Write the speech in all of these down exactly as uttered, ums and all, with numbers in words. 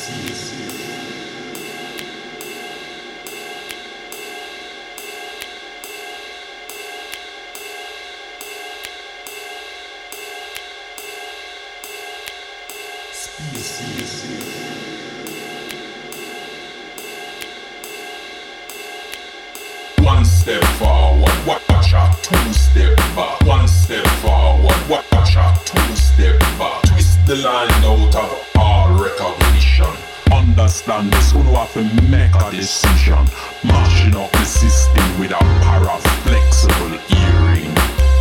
One step forward, watch out, two step back. One step forward, watch out, two step back. Twist the line out of all recognition. Understand this, who have to make a decision. Mashing up the system with a para-flexible earring.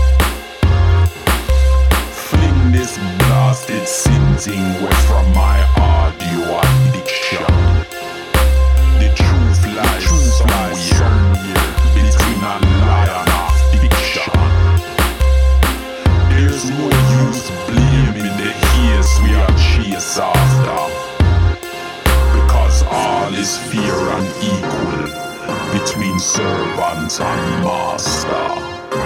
Fling this blasted synthing away from my audio addiction. The truth lies truth somewhere, somewhere between a lie and a fiction. There's no use blaming the haze we are chase after, because all is fair and equal between servant and master.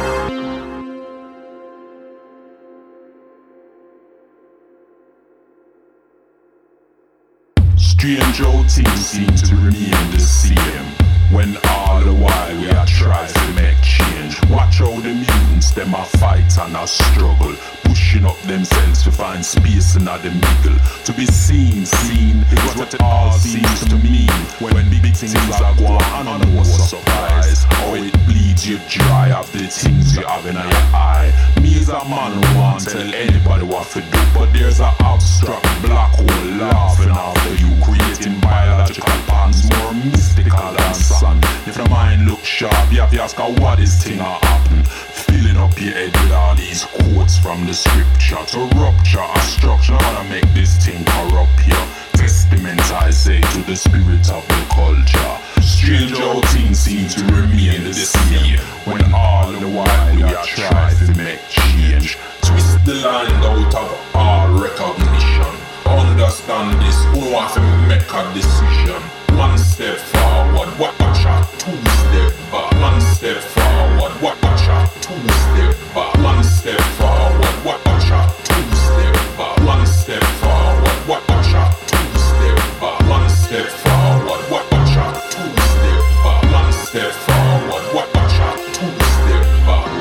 Strange how things seem to remain the same, when all the while we are trying to make change. Watch how the mutants them a fight and a struggle, pushing up themselves to find space in the middle. To be seen, seen is what it all seems to mean. When big things are going on, no surprise how it bleeds you dry of the things you have in your eye. Me as a man who won't tell anybody what to do, but there's an abstract black hole laughing after you, creating biological patterns more mystical than sun. If the mind looks sharp, you have to ask her what this thing a happen. Filling up your head with all these quotes from the scripture to rupture a structure to make this thing corrupt here. Testament I say to the spirit of the culture. Strange how things seem to remain the same, when all the while we are trying to make change. Twist the line out of all recognition. Understand this, who have to make a decision. One step forward, watch out, two step back. One step forward, watch out, two step back. One step forward, watch out, two step back. One step forward, watch out, two step back. One step forward, watch out, two step back. One step forward, watch out, two step back.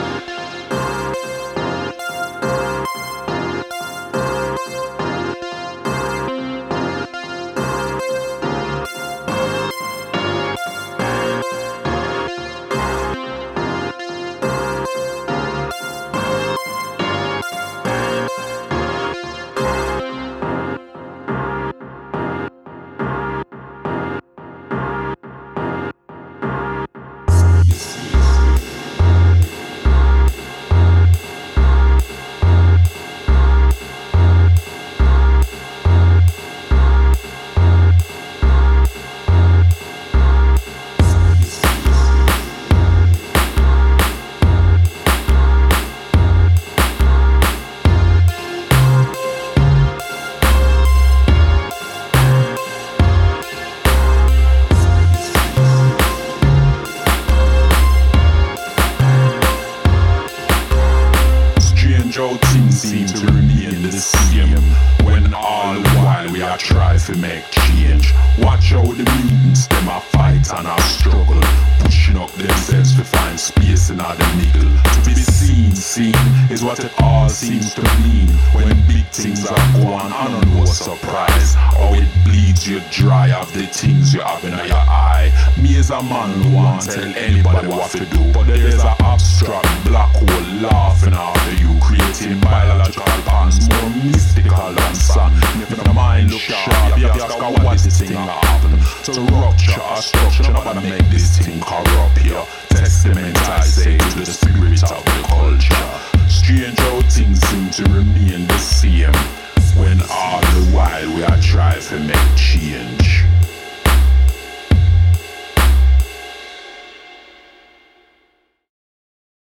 How things seem to remain the same, when all the while we are trying to make change. Watch how the mutants them a fight and a struggle, pushing up themselves to find space in the middle. To be seen, seen is what it all seems to mean, when big things are going on, no surprise how it bleeds you dry of the things you have in your eye. Me as a man who won't tell anybody what to do, but there's an abstract black hole laughing after you, creating biological patterns more mystical than sun. If the mind looks sharp, you have to ask what this thing happen. To rupture a structure, not to make this thing corrupt here. Testament I say to the spirit of the culture. Strange how things seem to remain